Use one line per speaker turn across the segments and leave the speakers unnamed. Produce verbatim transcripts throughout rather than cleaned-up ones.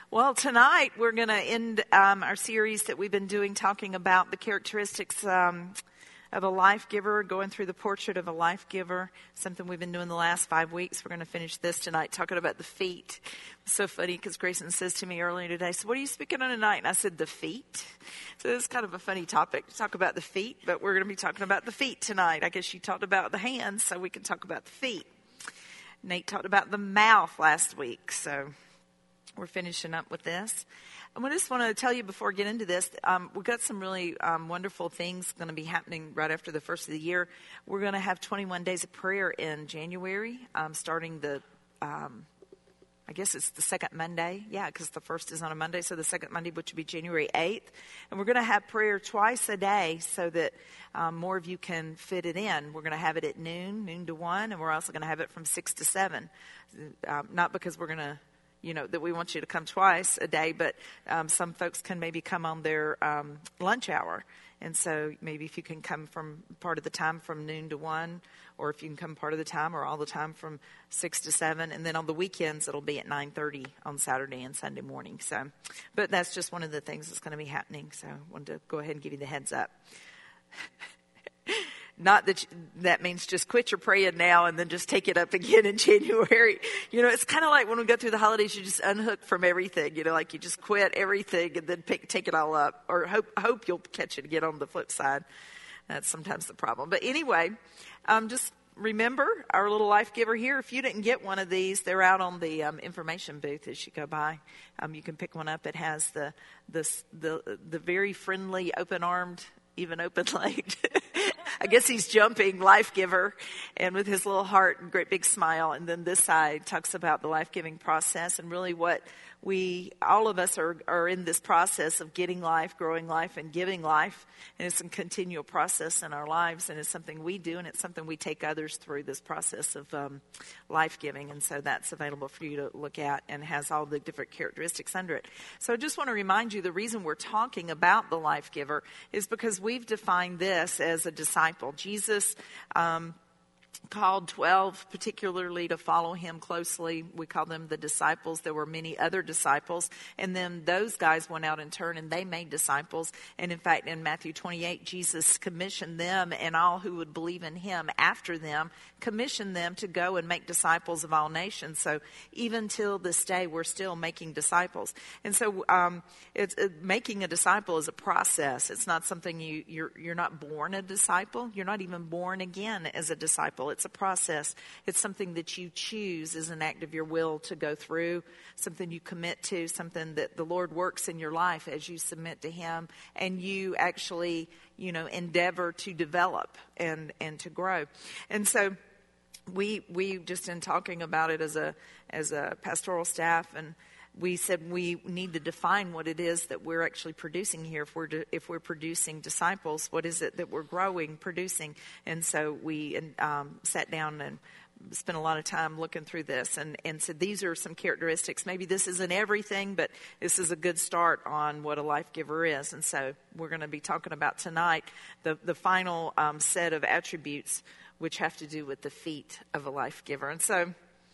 Well, tonight we're going to end um, our series that we've been doing talking about the characteristics um, of a life giver, going through the portrait of a life giver, something we've been doing the last five weeks. We're going to finish this tonight talking about the feet. It's so funny because Grayson says to me earlier today, so what are you speaking on tonight? And I said, the feet. So it's kind of a funny topic to talk about the feet, but we're going to be talking about the feet tonight. I guess you talked about the hands, so we can talk about the feet. Nate talked about the mouth last week, so we're finishing up with this. And I just want to tell you before I get into this, um, we've got some really um, wonderful things going to be happening right after the first of the year. We're going to have twenty-one days of prayer in January, um, starting the, um, I guess it's the second Monday. Yeah, because the first is on a Monday, so the second Monday, which would be January eighth. And we're going to have prayer twice a day so that um, more of you can fit it in. We're going to have it at noon, noon to one, and we're also going to have it from six to seven. Um, not because we're going to you know, that we want you to come twice a day, but um, some folks can maybe come on their um, lunch hour. And so maybe if you can come from part of the time from noon to one, or if you can come part of the time or all the time from six to seven. And then on the weekends, it'll be at nine thirty on Saturday and Sunday morning. So, but that's just one of the things that's going to be happening. So I wanted to go ahead and give you the heads up. Not that you, that means just quit your praying now and then just take it up again in January. You know, it's kind of like when we go through the holidays, you just unhook from everything. You know, like you just quit everything and then pick, take it all up. Or hope hope you'll catch it again on the flip side. That's sometimes the problem. But anyway, um, just remember our little life giver here. If you didn't get one of these, they're out on the um, information booth as you go by. Um, you can pick one up. It has the the the, the very friendly, open-armed, even open-legged. I guess he's jumping life giver, and with his little heart and great big smile. And then this side talks about the life-giving process and really what we, all of us are, are in this process of getting life, growing life, and giving life. And it's a continual process in our lives, and it's something we do, and it's something we take others through, this process of um, life-giving. And so that's available for you to look at and has all the different characteristics under it. So I just want to remind you the reason we're talking about the life giver is because we've defined this as a disciple. Jesus um called twelve particularly to follow him closely. We call them the disciples. There were many other disciples. And then those guys went out in turn and they made disciples. And in fact, in Matthew twenty-eight, Jesus commissioned them and all who would believe in him after them, commissioned them to go and make disciples of all nations. So even till this day, we're still making disciples. And so um, it's, it, making a disciple is a process. It's not something you, you're, you're not born a disciple. You're not even born again as a disciple. It's a process. It's something that you choose as an act of your will to go through, something you commit to, something that the Lord works in your life as you submit to him and you actually, you know, endeavor to develop and, and to grow. And so we we just in talking about it as a as a pastoral staff, and we said we need to define what it is that we're actually producing here. If we're de- if we're producing disciples, what is it that we're growing, producing? And so we um, sat down and spent a lot of time looking through this and, and said these are some characteristics. Maybe this isn't everything, but this is a good start on what a life giver is. And so we're going to be talking about tonight the, the final um, set of attributes which have to do with the feet of a life giver. And so,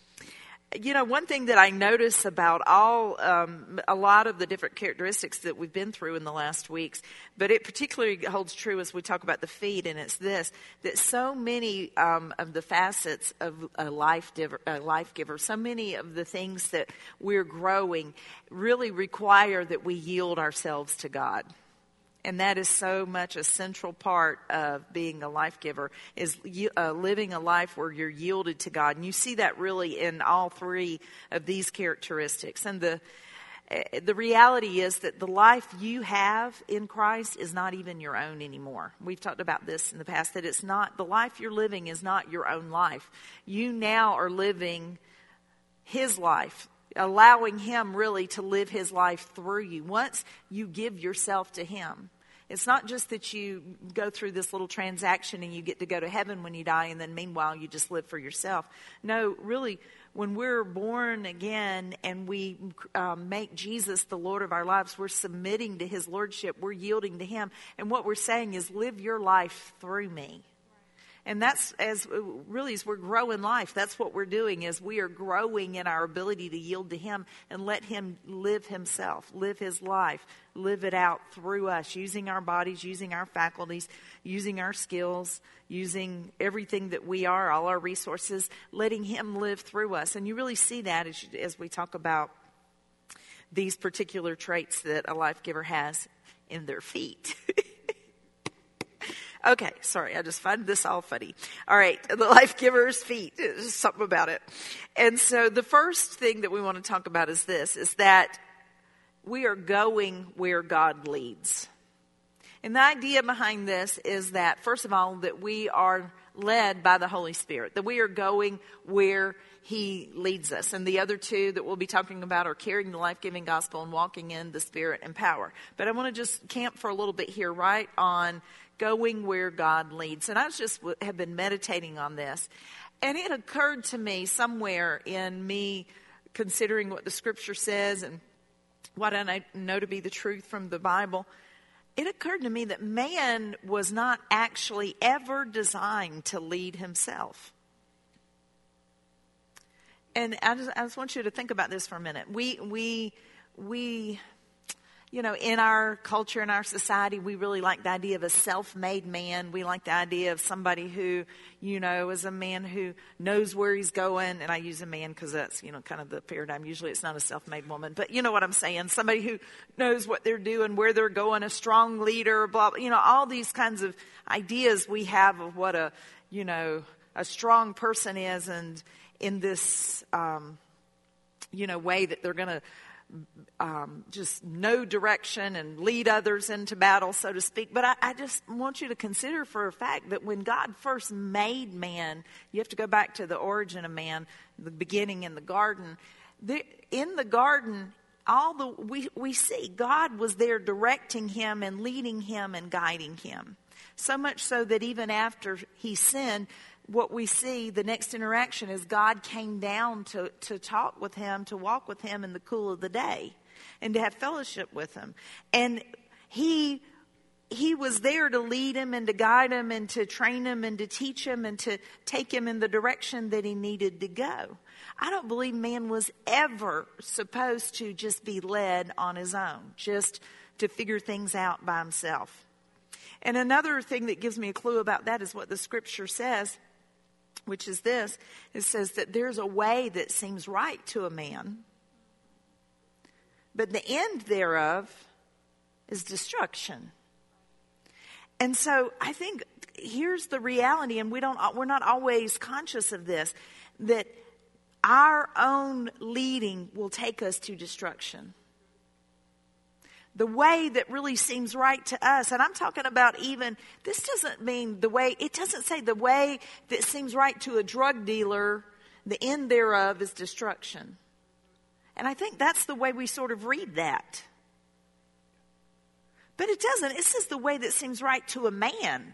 you know, one thing that I notice about all, um, a lot of the different characteristics that we've been through in the last weeks, but it particularly holds true as we talk about the feet, and it's this, that so many um, of the facets of a life, giver, a life giver, so many of the things that we're growing really require that we yield ourselves to God. And that is so much a central part of being a life giver, is uh, living a life where you're yielded to God. And you see that really in all three of these characteristics. And the uh, the reality is that the life you have in Christ is not even your own anymore. We've talked about this in the past, that it's not, the life you're living is not your own life. You now are living his life, allowing him really to live his life through you. Once you give yourself to him, it's not just that you go through this little transaction and you get to go to heaven when you die, and then meanwhile you just live for yourself. No, really, when we're born again and we um, make Jesus the Lord of our lives, we're submitting to his lordship, we're yielding to him. And what we're saying is, live your life through me. And that's as really as we're growing life, that's what we're doing, is we are growing in our ability to yield to him and let him live himself, live his life, live it out through us, using our bodies, using our faculties, using our skills, using everything that we are, all our resources, letting him live through us. And you really see that as, you, as we talk about these particular traits that a life giver has in their feet. Okay, sorry, I just find this all funny. All right, the life giver's feet, there's something about it. And so the first thing that we want to talk about is this, is that we are going where God leads. And the idea behind this is that, first of all, that we are led by the Holy Spirit, that we are going where he leads us. And the other two that we'll be talking about are carrying the life-giving gospel and walking in the Spirit and power. But I want to just camp for a little bit here, right on going where God leads. And I just have been meditating on this. And it occurred to me somewhere in me considering what the scripture says and what I know to be the truth from the Bible. It occurred to me that man was not actually ever designed to lead himself. And I just, I just want you to think about this for a minute. We, we, we, you know, in our culture, in our society, we really like the idea of a self-made man. We like the idea of somebody who, you know, is a man who knows where he's going. And I use a man because that's, you know, kind of the paradigm. Usually it's not a self-made woman. But you know what I'm saying. Somebody who knows what they're doing, where they're going, a strong leader, blah, blah. You know, all these kinds of ideas we have of what a, you know, a strong person is. And in this, um, you know, way that they're going to Um, just know direction and lead others into battle, so to speak. But I, I just want you to consider for a fact that when God first made man, you have to go back to the origin of man, the beginning in the garden. The, in the garden, all the we, we see God was there directing him and leading him and guiding him. So much so that even after he sinned, what we see, the next interaction is God came down to, to talk with him, to walk with him in the cool of the day and to have fellowship with him. And he, he was there to lead him and to guide him and to train him and to teach him and to take him in the direction that he needed to go. I don't believe man was ever supposed to just be led on his own, just to figure things out by himself. And another thing that gives me a clue about that is what the scripture says, which is this. It says that there's a way that seems right to a man, but the end thereof is destruction. And so I think here's the reality, and we don't, we're not always conscious of this, that our own leading will take us to destruction. The way that really seems right to us, and I'm talking about even, this doesn't mean the way, it doesn't say the way that seems right to a drug dealer, the end thereof is destruction. And I think that's the way we sort of read that. But it doesn't. It says the way that seems right to a man.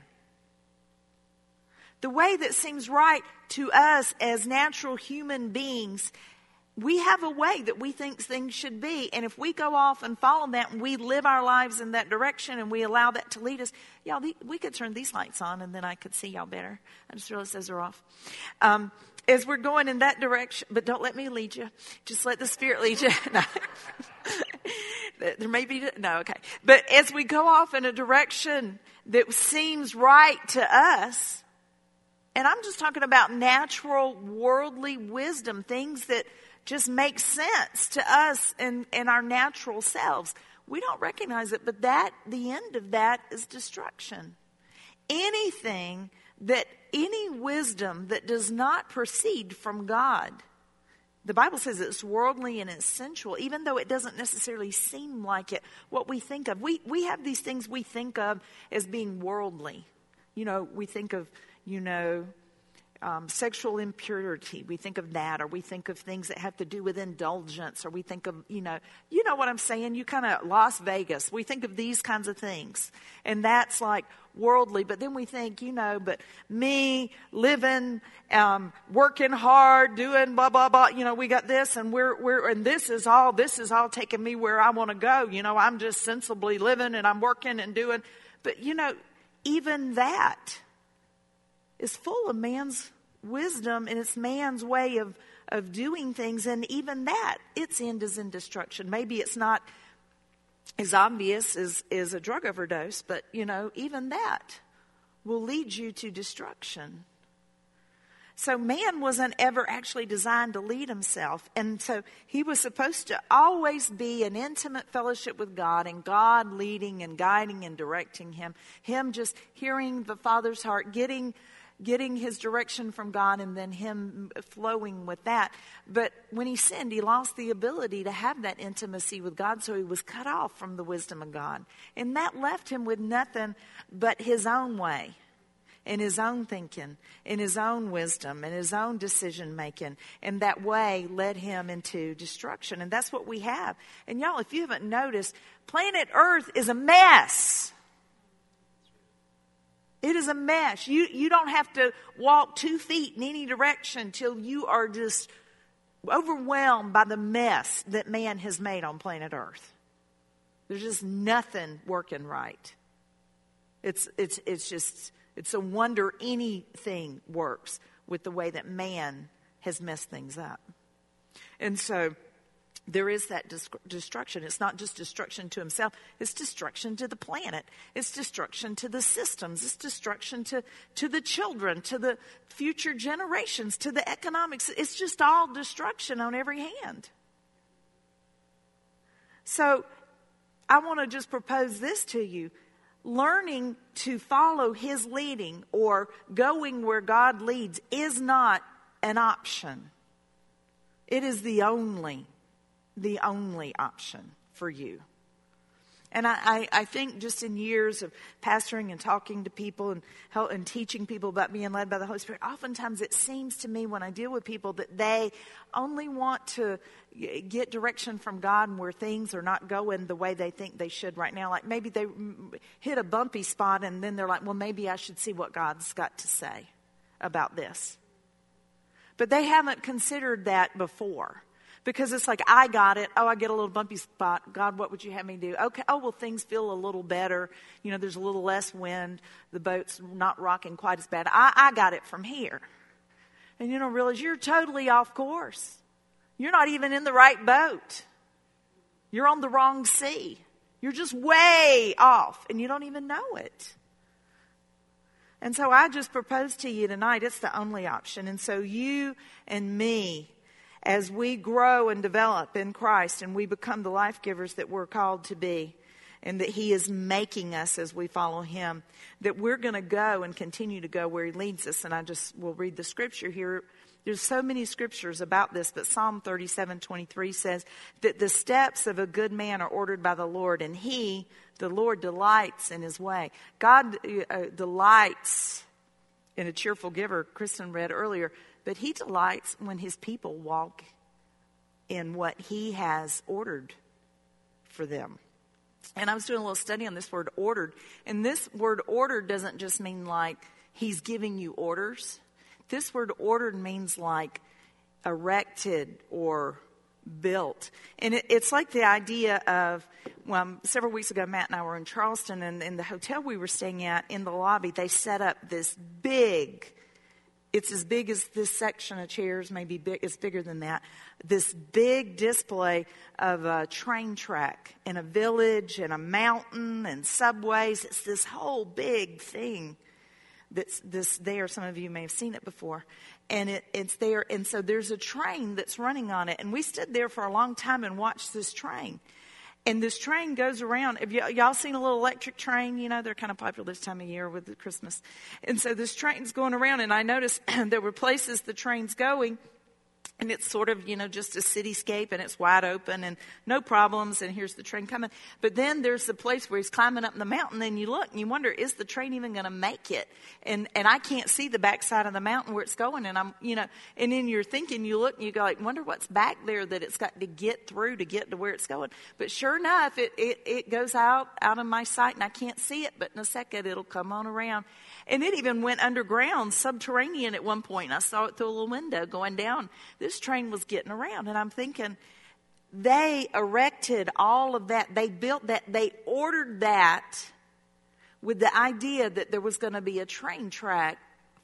The way that seems right to us as natural human beings. We have a way that we think things should be. And if we go off and follow that and we live our lives in that direction and we allow that to lead us, y'all, we could turn these lights on and then I could see y'all better. I just realized those are off. Um, as we're going in that direction, but don't let me lead you. Just let the Spirit lead you. No. There may be, no, okay. But as we go off in a direction that seems right to us, and I'm just talking about natural worldly wisdom, things that just make sense to us and, and our natural selves. We don't recognize it, but that the end of that is destruction. Anything that, any wisdom that does not proceed from God, the Bible says it's worldly and it's sensual, even though it doesn't necessarily seem like it. What we think of, we, we have these things we think of as being worldly. You know, we think of, you know, Um, sexual impurity, we think of that, or we think of things that have to do with indulgence, or we think of, you know, you know what I'm saying? You kind of, Las Vegas, we think of these kinds of things, and that's like worldly. But then we think, you know, but me living, um, working hard, doing blah blah blah, you know, we got this, and we're we're and this is all this is all taking me where I want to go. You know, I'm just sensibly living, and I'm working and doing, but you know, even that is full of man's wisdom, and it's man's way of, of doing things. And even that, its end is in destruction. Maybe it's not as obvious as, as a drug overdose, but, you know, even that will lead you to destruction. So man wasn't ever actually designed to lead himself. And so he was supposed to always be in intimate fellowship with God, and God leading and guiding and directing him. Him just hearing the Father's heart, getting getting his direction from God, and then him flowing with that. But when he sinned, he lost the ability to have that intimacy with God, so he was cut off from the wisdom of God. And that left him with nothing but his own way, in his own thinking, in his own wisdom, in his own decision making. And that way led him into destruction. And that's what we have. And y'all, if you haven't noticed, planet Earth is a mess. It is a mess. You, you don't have to walk two feet in any direction till you are just overwhelmed by the mess that man has made on planet Earth. There's just nothing working right. It's, it's, it's just... It's a wonder anything works with the way that man has messed things up. And so there is that destruction. It's not just destruction to himself. It's destruction to the planet. It's destruction to the systems. It's destruction to, to the children, to the future generations, to the economics. It's just all destruction on every hand. So I want to just propose this to you. Learning to follow his leading or going where God leads is not an option. It is the only, the only option for you. And I, I, I think just in years of pastoring and talking to people and, help, and teaching people about being led by the Holy Spirit, oftentimes it seems to me when I deal with people that they only want to get direction from God and where things are not going the way they think they should right now. Like maybe they hit a bumpy spot and then they're like, well, maybe I should see what God's got to say about this. But they haven't considered that before. Because it's like, I got it. Oh, I get a little bumpy spot. God, what would you have me do? Okay. Oh, well, things feel a little better. You know, there's a little less wind. The boat's not rocking quite as bad. I, I got it from here. And you don't realize you're totally off course. You're not even in the right boat. You're on the wrong sea. You're just way off, and you don't even know it. And so I just propose to you tonight, it's the only option. And so you and me, as we grow and develop in Christ and we become the life givers that we're called to be, and that he is making us as we follow him, that we're going to go and continue to go where he leads us. And I just will read the scripture here. There's so many scriptures about this, but Psalm thirty-seven twenty-three says that the steps of a good man are ordered by the Lord, and he, the Lord, delights in his way. God uh, delights in a cheerful giver, Kristen read earlier, but he delights when his people walk in what he has ordered for them. And I was doing a little study on this word ordered. And this word ordered doesn't just mean like he's giving you orders. This word ordered means like erected or built. And it, it's like the idea of, well, several weeks ago, Matt and I were in Charleston, and in the hotel we were staying at, in the lobby, they set up this big, it's as big as this section of chairs, maybe big, it's bigger than that, this big display of a train track in a village and a mountain and subways. It's this whole big thing that's this there. Some of you may have seen it before. And it, it's there. And so there's a train that's running on it. And we stood there for a long time and watched this train. And this train goes around. Have y- y'all seen a little electric train? You know, they're kind of popular this time of year with the Christmas. And so this train's going around. And I noticed there were places the train's going, and it's sort of, you know, just a cityscape, and it's wide open and no problems, and here's the train coming. But then there's the place where he's climbing up the mountain, and you look and you wonder, is the train even going to make it? And and I can't see the backside of the mountain where it's going, and I'm, you know, and then you're thinking, you look and you go like, wonder what's back there that it's got to get through to get to where it's going. But sure enough, it, it, it goes out, out of my sight, and I can't see it, but in a second it'll come on around. And it even went underground, subterranean at one point. And I saw it through a little window going down. This train was getting around. And I'm thinking, they erected all of that. They built that. They ordered that with the idea that there was going to be a train track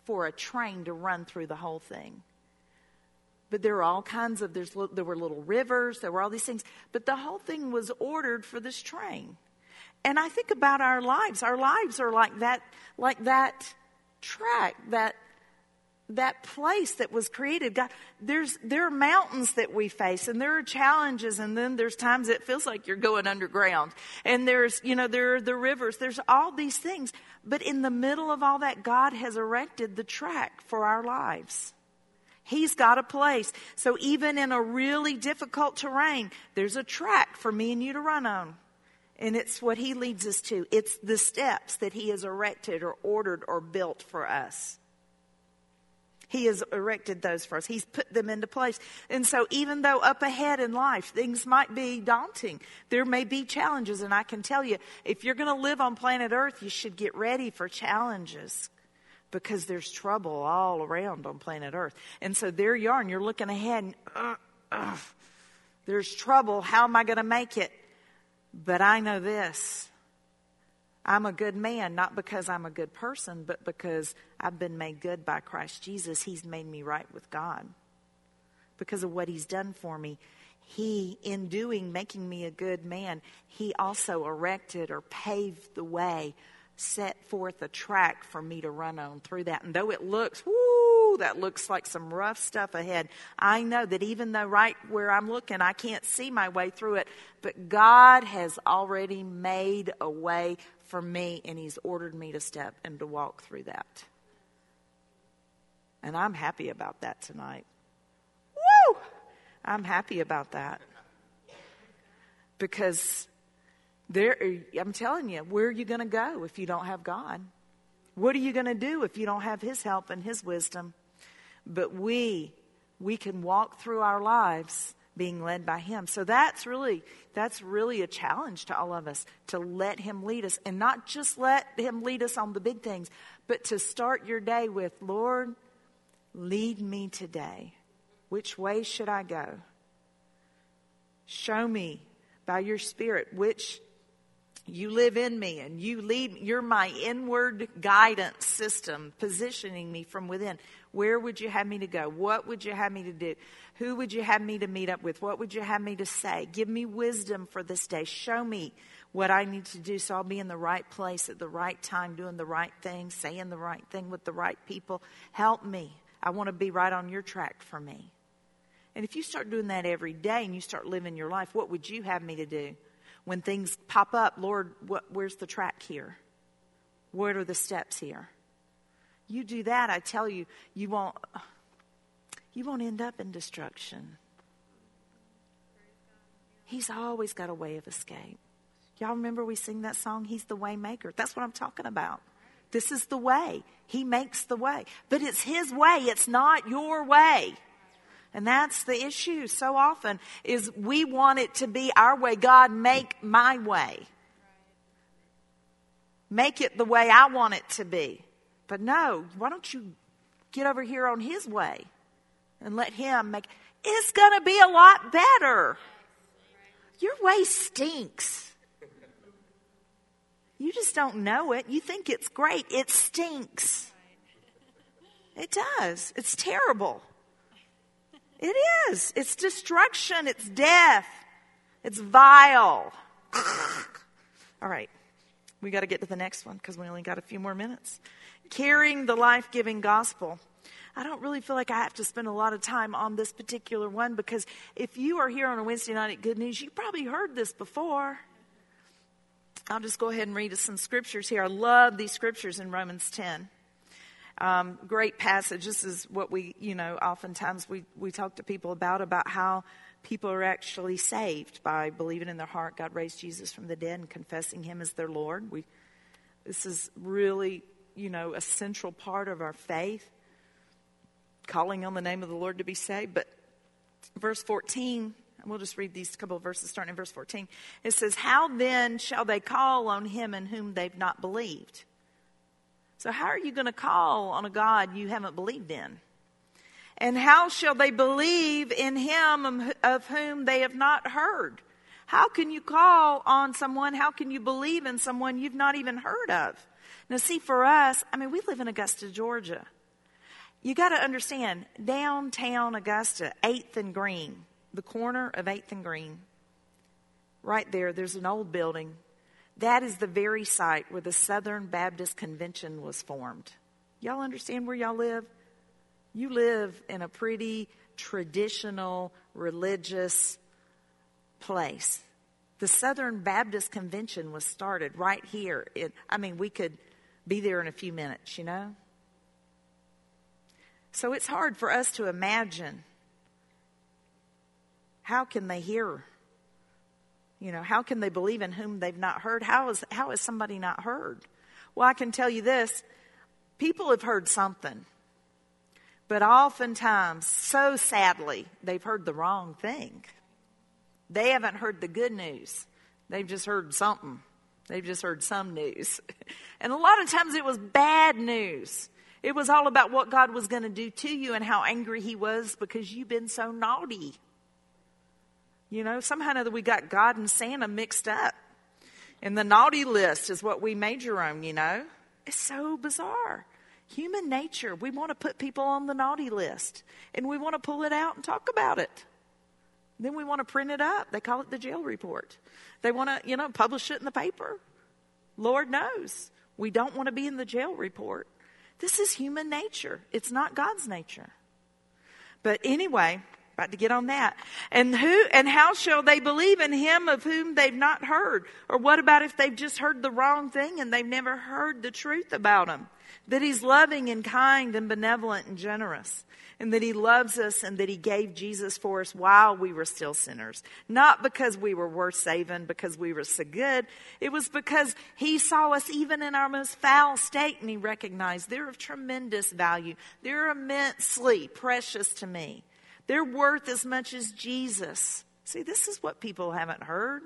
for a train to run through the whole thing. But there are all kinds of, there's, there were little rivers, there were all these things. But the whole thing was ordered for this train. And I think about our lives. Our lives are like that, like that track, that that place that was created. God, there's there are mountains that we face, and there are challenges, and then there's times it feels like you're going underground. And there's, you know, there are the rivers. There's all these things. But in the middle of all that, God has erected the track for our lives. He's got a place. So even in a really difficult terrain, there's a track for me and you to run on. And it's what He leads us to. It's the steps that He has erected or ordered or built for us. He has erected those for us. He's put them into place. And so even though up ahead in life, things might be daunting, there may be challenges. And I can tell you, if you're going to live on planet Earth, you should get ready for challenges, because there's trouble all around on planet Earth. And so there you are, and you're looking ahead, and uh, uh, there's trouble. How am I going to make it? But I know this. I'm a good man, not because I'm a good person, but because I've been made good by Christ Jesus. He's made me right with God because of what He's done for me. He, in doing, making me a good man, He also erected or paved the way, set forth a track for me to run on through that. And though it looks, whoo, that looks like some rough stuff ahead, I know that even though right where I'm looking, I can't see my way through it, but God has already made a way for me, and He's ordered me to step and to walk through that. And I'm happy about that tonight. Woo! I'm happy about that. Because there, I'm telling you, where are you going to go if you don't have God? What are you going to do if you don't have His help and His wisdom? But we, we can walk through our lives being led by Him. So that's really, that's really a challenge to all of us, to let Him lead us, and not just let Him lead us on the big things, but to start your day with, Lord, lead me today. Which way should I go? Show me by your Spirit which you live in me, and you lead. You're my inward guidance system, positioning me from within. Where would you have me to go? What would you have me to do? Who would you have me to meet up with? What would you have me to say? Give me wisdom for this day. Show me what I need to do so I'll be in the right place at the right time, doing the right thing, saying the right thing with the right people. Help me. I want to be right on your track for me. And if you start doing that every day and you start living your life, what would you have me to do? When things pop up, Lord, what, where's the track here? What are the steps here? You do that, I tell you, you won't, you won't end up in destruction. He's always got a way of escape. Y'all remember we sing that song, He's the way maker. That's what I'm talking about. This is the way. He makes the way. But it's His way. It's not your way. And that's the issue so often, is we want it to be our way. God, make my way. Make it the way I want it to be. But no, why don't you get over here on His way and let Him make it? It's going to be a lot better. Your way stinks. You just don't know it. You think it's great. It stinks. It does. It's terrible. It is. It's destruction. It's death. It's vile. All right. We got to get to the next one because we only got a few more minutes. Carrying the life-giving gospel. I don't really feel like I have to spend a lot of time on this particular one, because if you are here on a Wednesday night at Good News, you probably heard this before. I'll just go ahead and read us some scriptures here. I love these scriptures in Romans ten. Um, great passage. This is what we, you know, oftentimes we, we talk to people about, about how people are actually saved by believing in their heart God raised Jesus from the dead and confessing Him as their Lord. We, this is really, you know, a central part of our faith, calling on the name of the Lord to be saved. But verse fourteen, and we'll just read these couple of verses starting in verse fourteen. It says, how then shall they call on Him in whom they've not believed? So how are you going to call on a God you haven't believed in? And how shall they believe in Him of whom they have not heard? How can you call on someone? How can you believe in someone you've not even heard of? Now, see, for us, I mean, we live in Augusta, Georgia. You got to understand, downtown Augusta, eighth and Green, the corner of eighth and Green, right there, there's an old building. That is the very site where the Southern Baptist Convention was formed. Y'all understand where y'all live? You live in a pretty traditional, religious place. The Southern Baptist Convention was started right here. It, I mean, we could be there in a few minutes, you know? So it's hard for us to imagine, how can they hear? You know, how can they believe in whom they've not heard? How is, how is somebody not heard? Well, I can tell you this. People have heard something. But oftentimes, so sadly, they've heard the wrong thing. They haven't heard the good news. They've just heard something. They've just heard some news. And a lot of times it was bad news. It was all about what God was going to do to you and how angry he was because you've been so naughty. You know, somehow or another we got God and Santa mixed up. And the naughty list is what we major on, you know. It's so bizarre. Human nature, we want to put people on the naughty list. And we want to pull it out and talk about it. Then we want to print it up. They call it the jail report. They want to, you know, publish it in the paper. Lord knows. We don't want to be in the jail report. This is human nature. It's not God's nature. But anyway, about to get on that. And who and how shall they believe in him of whom they've not heard? Or what about if they've just heard the wrong thing and they've never heard the truth about him? That he's loving and kind and benevolent and generous. And that he loves us and that he gave Jesus for us while we were still sinners. Not because we were worth saving, because we were so good. It was because he saw us even in our most foul state and he recognized they're of tremendous value. They're immensely precious to me. They're worth as much as Jesus. See, this is what people haven't heard.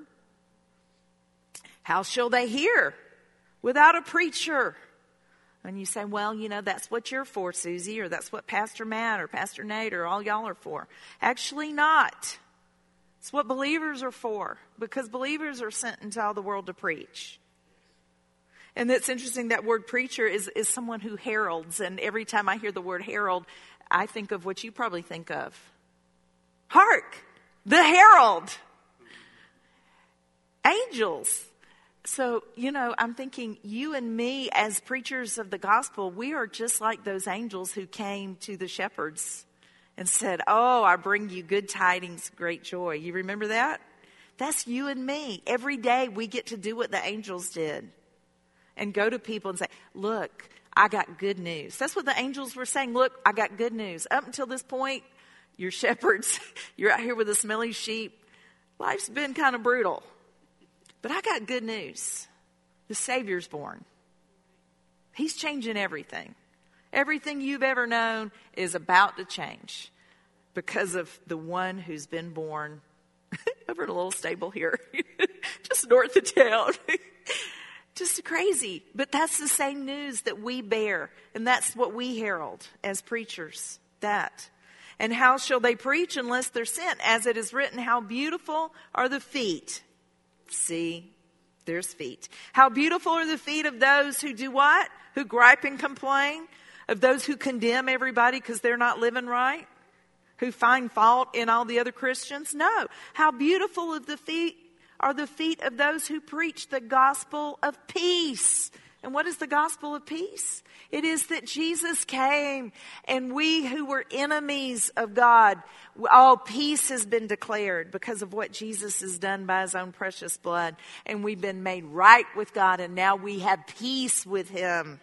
How shall they hear without a preacher? And you say, well, you know, that's what you're for, Susie, or that's what Pastor Matt or Pastor Nate or all y'all are for. Actually not. It's what believers are for, because believers are sent into all the world to preach. And it's interesting, that word preacher is, is someone who heralds. And every time I hear the word herald, I think of what you probably think of. Hark! The herald! Angels. So, you know, I'm thinking you and me as preachers of the gospel, we are just like those angels who came to the shepherds and said, oh, I bring you good tidings, great joy. You remember that? That's you and me. Every day we get to do what the angels did and go to people and say, look, I got good news. That's what the angels were saying. Look, I got good news. Up until this point, you're shepherds. You're out here with the smelly sheep. Life's been kind of brutal. But I got good news. The Savior's born. He's changing everything. Everything you've ever known is about to change because of the one who's been born over in a little stable here, just north of town. Just crazy. But that's the same news that we bear. And that's what we herald as preachers. That. And how shall they preach unless they're sent? As it is written, how beautiful are the feet. See, there's feet. How beautiful are the feet of those who do what? Who gripe and complain? Of those who condemn everybody because they're not living right? Who find fault in all the other Christians? No. How beautiful of the feet are the feet of those who preach the gospel of peace. And what is the gospel of peace? It is that Jesus came and we who were enemies of God, all peace has been declared because of what Jesus has done by his own precious blood. And we've been made right with God and now we have peace with him.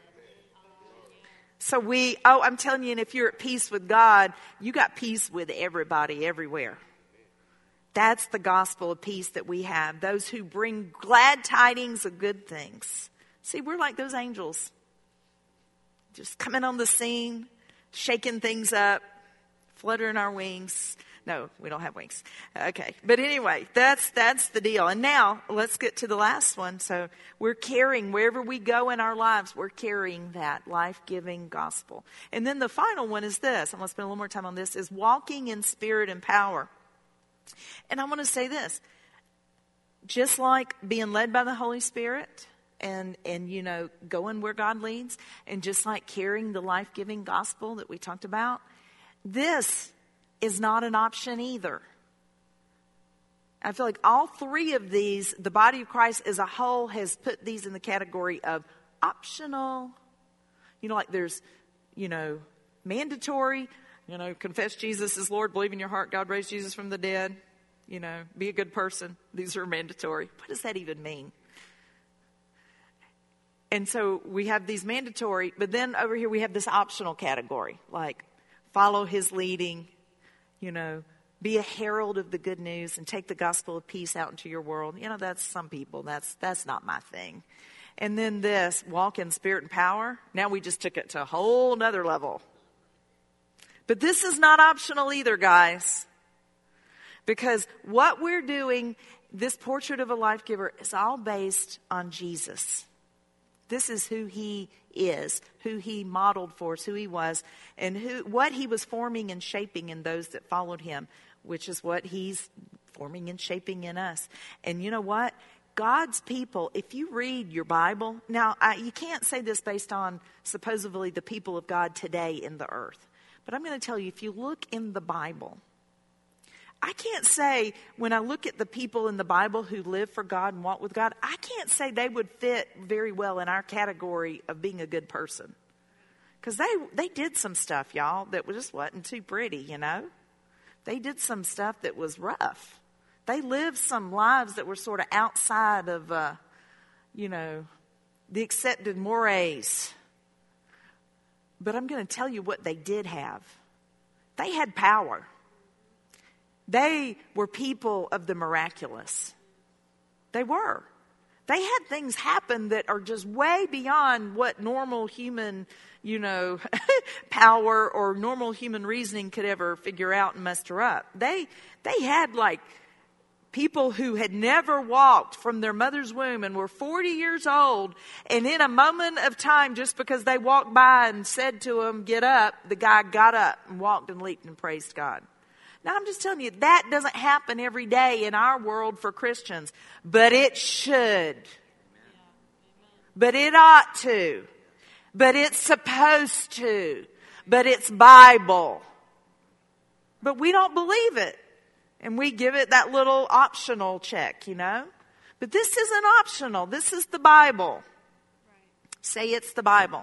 So we, oh, I'm telling you, and if you're at peace with God, you got peace with everybody, everywhere. That's the gospel of peace that we have. Those who bring glad tidings of good things. See, we're like those angels. Just coming on the scene, shaking things up, fluttering our wings. No, we don't have wings. Okay. But anyway, that's that's the deal. And now let's get to the last one. So we're carrying, wherever we go in our lives, we're carrying that life-giving gospel. And then the final one is this. I'm going to spend a little more time on this, is walking in spirit and power. And I want to say this. Just like being led by the Holy Spirit, and, and, you know, going where God leads, and just like carrying the life-giving gospel that we talked about, this is not an option either. I feel like all three of these, the body of Christ as a whole has put these in the category of optional. You know, like there's, you know, mandatory, you know, confess Jesus is Lord, believe in your heart God raised Jesus from the dead, you know, be a good person. These are mandatory. What does that even mean? And so we have these mandatory, but then over here we have this optional category, like follow his leading, you know, be a herald of the good news and take the gospel of peace out into your world. You know, that's some people. That's that's not my thing. And then this, walk in spirit and power. Now we just took it to a whole nother level. But this is not optional either, guys. Because what we're doing, this portrait of a life giver, is all based on Jesus. This is who he is, who he modeled for us, who he was, and who what he was forming and shaping in those that followed him, which is what he's forming and shaping in us. And you know what? God's people, if you read your Bible, now I, you can't say this based on supposedly the people of God today in the earth. But I'm going to tell you, if you look in the Bible, I can't say when I look at the people in the Bible who live for God and walk with God, I can't say they would fit very well in our category of being a good person. Because they, they did some stuff, y'all, that just wasn't too pretty, you know. They did some stuff that was rough. They lived some lives that were sort of outside of, uh, you know, the accepted mores. But I'm going to tell you what they did have. They had power. They were people of the miraculous. They were. They had things happen that are just way beyond what normal human, you know, power or normal human reasoning could ever figure out and muster up. They, they had like people who had never walked from their mother's womb and were forty years old. And in a moment of time, just because they walked by and said to him, get up, the guy got up and walked and leaped and praised God. Now, I'm just telling you, that doesn't happen every day in our world for Christians. But it should. But it ought to. But it's supposed to. But it's Bible. But we don't believe it. And we give it that little optional check, you know. But this isn't optional. This is the Bible. Say it's the Bible.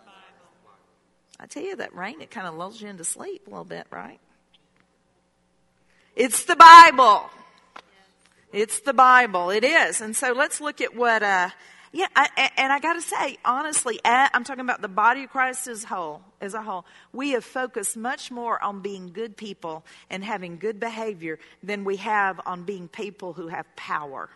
I tell you, that rain, it kind of lulls you into sleep a little bit, right? It's the Bible. It's the Bible. It is. And so let's look at what, uh, yeah, I, and I got to say, honestly, I'm talking about the body of Christ as a whole, as a whole. We have focused much more on being good people and having good behavior than we have on being people who have power.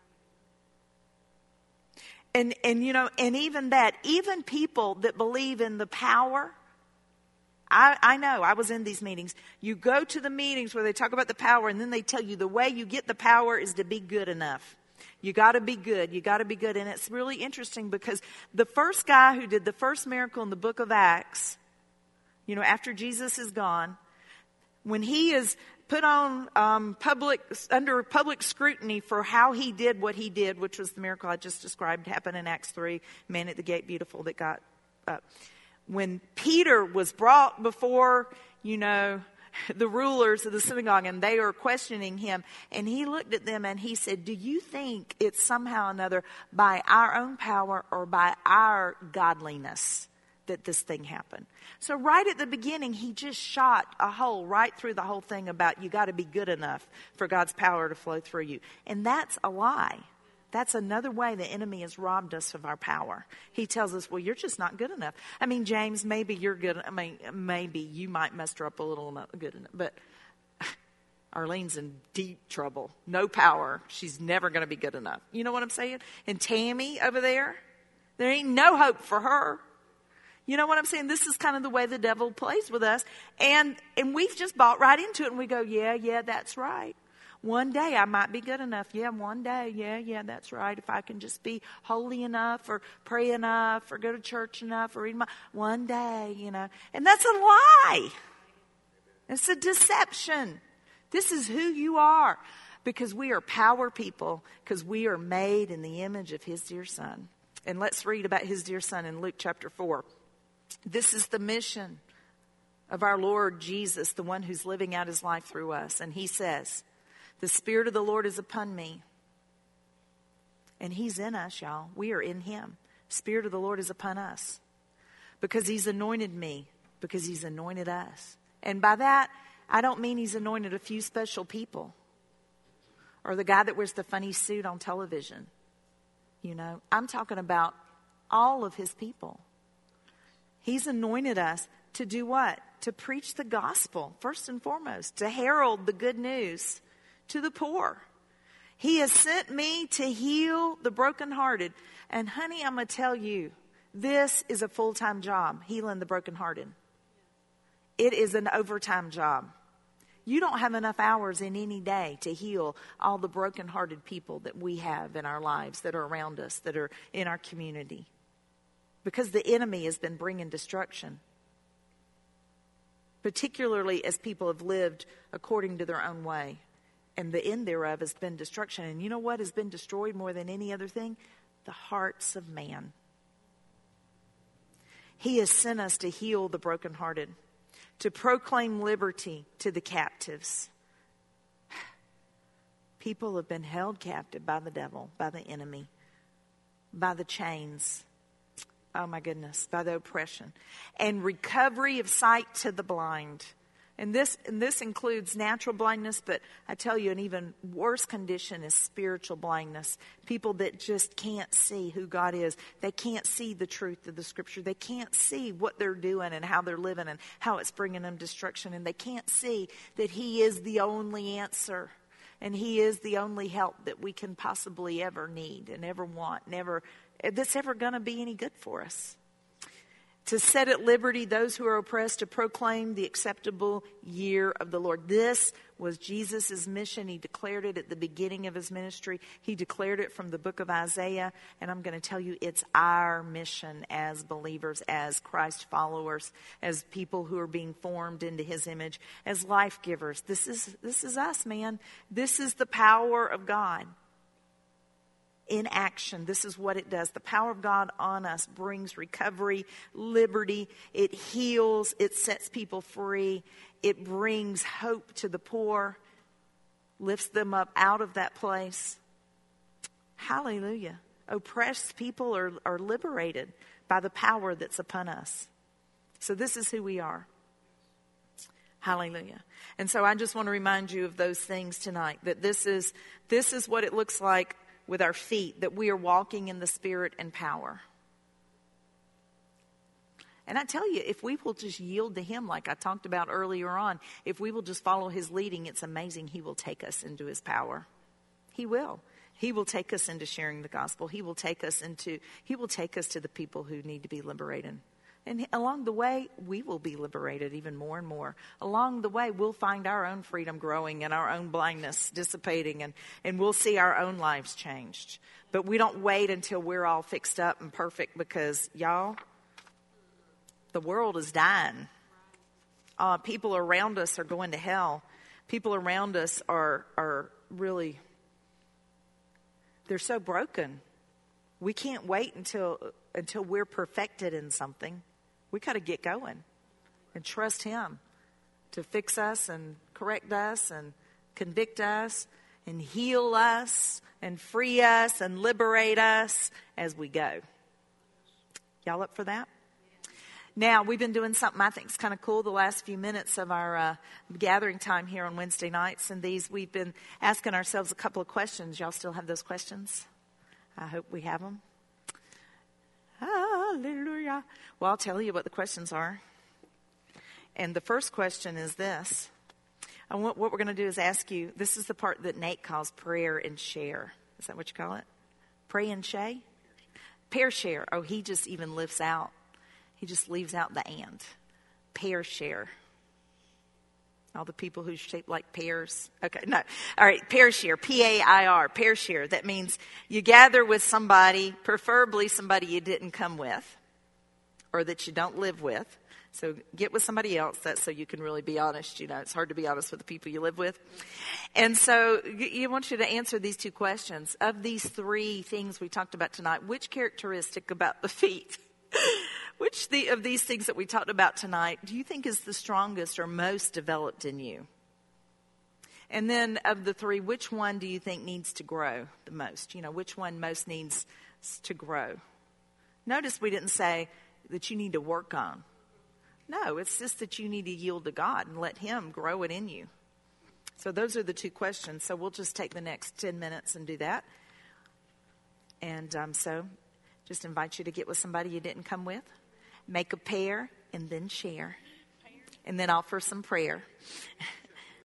And, and you know, and even that, even people that believe in the power, I, I know, I was in these meetings. You go to the meetings where they talk about the power, and then they tell you the way you get the power is to be good enough. You got to be good. You got to be good. And it's really interesting because the first guy who did the first miracle in the book of Acts, you know, after Jesus is gone, when he is put on um, public, under public scrutiny for how he did what he did, which was the miracle I just described, happened in Acts three, man at the gate, beautiful, that got up. When Peter was brought before, you know, the rulers of the synagogue, and they are questioning him, and he looked at them and he said, do you think it's somehow or another by our own power or by our godliness that this thing happened? So right at the beginning, he just shot a hole right through the whole thing about you got to be good enough for God's power to flow through you. And that's a lie. That's another way the enemy has robbed us of our power. He tells us, well, you're just not good enough. I mean, James, maybe you're good. I mean, maybe you might muster up a little not good enough. But Arlene's in deep trouble. No power. She's never going to be good enough. You know what I'm saying? And Tammy over there, there ain't no hope for her. You know what I'm saying? This is kind of the way the devil plays with us. And, and we've just bought right into it. And we go, yeah, yeah, that's right. One day I might be good enough. Yeah, one day. Yeah, yeah, that's right. If I can just be holy enough or pray enough or go to church enough or read my... One day, you know. And that's a lie. It's a deception. This is who you are. Because we are power people. Because we are made in the image of his dear son. And let's read about his dear son in Luke chapter four. This is the mission of our Lord Jesus, the one who's living out his life through us. And he says, the Spirit of the Lord is upon me. And he's in us, y'all. We are in him. Spirit of the Lord is upon us. Because he's anointed me. Because he's anointed us. And by that, I don't mean he's anointed a few special people. Or the guy that wears the funny suit on television. You know, I'm talking about all of his people. He's anointed us to do what? To preach the gospel, first and foremost. To herald the good news to the poor. He has sent me to heal the brokenhearted. And honey, I'm going to tell you, this is a full-time job, healing the brokenhearted. It is an overtime job. You don't have enough hours in any day to heal all the brokenhearted people that we have in our lives, that are around us, that are in our community. Because the enemy has been bringing destruction. Particularly as people have lived according to their own way. And the end thereof has been destruction. And you know what has been destroyed more than any other thing? The hearts of man. He has sent us to heal the brokenhearted. To proclaim liberty to the captives. People have been held captive by the devil, by the enemy, by the chains. Oh my goodness, by the oppression. And recovery of sight to the blind. And this, and this includes natural blindness, but I tell you, an even worse condition is spiritual blindness. People that just can't see who God is. They can't see the truth of the Scripture. They can't see what they're doing and how they're living and how it's bringing them destruction. And they can't see that He is the only answer. And He is the only help that we can possibly ever need and ever want, never that's ever going to be any good for us. To set at liberty those who are oppressed, to proclaim the acceptable year of the Lord. This was Jesus' mission. He declared it at the beginning of his ministry. He declared it from the book of Isaiah. And I'm going to tell you, it's our mission as believers, as Christ followers, as people who are being formed into his image, as life givers. This is, this is us, man. This is the power of God. In action, this is what it does. The power of God on us brings recovery, liberty. It heals. It sets people free. It brings hope to the poor, lifts them up out of that place. Hallelujah. Oppressed people are, are liberated by the power that's upon us. So this is who we are. Hallelujah. And so I just want to remind you of those things tonight, that this is this is what it looks like with our feet, that we are walking in the Spirit and power. And I tell you, if we will just yield to Him, like I talked about earlier on, if we will just follow His leading, it's amazing. He will take us into His power. He will. He will take us into sharing the gospel. He will take us into, He will take us to the people who need to be liberated. And along the way, we will be liberated even more and more. Along the way, we'll find our own freedom growing and our own blindness dissipating, and, and we'll see our own lives changed. But we don't wait until we're all fixed up and perfect, because, y'all, the world is dying. Uh, people around us are going to hell. People around us are are really, they're so broken. We can't wait until until we're perfected in something. We got to get going and trust Him to fix us and correct us and convict us and heal us and free us and liberate us as we go. Y'all up for that? Now, we've been doing something I think is kind of cool the last few minutes of our uh, gathering time here on Wednesday nights. And these, we've been asking ourselves a couple of questions. Y'all still have those questions? I hope we have them. Hallelujah. Well, I'll tell you what the questions are. And the first question is this. I want, what we're going to do is ask you, this is the part that Nate calls prayer and share. Is that what you call it? Pray and share? Pair share. Oh, he just even lifts out. He just leaves out the and. Pair share. All the people who shape like pears. Okay, no. All right, pair share, P A I R, pair share. That means you gather with somebody, preferably somebody you didn't come with or that you don't live with, So get with somebody else. That's so you can really be honest. You know, it's hard to be honest with the people you live with. And so you want you to answer these two questions. Of these three things we talked about tonight, which characteristic about the feet, which the, of these things that we talked about tonight, do you think is the strongest or most developed in you? And then of the three, which one do you think needs to grow the most? You know, which one most needs to grow? Notice we didn't say that you need to work on. No, it's just that you need to yield to God and let Him grow it in you. So those are the two questions. So we'll just take the next ten minutes and do that. And um, so just invite you to get with somebody you didn't come with. Make a pair and then share. And then offer some prayer.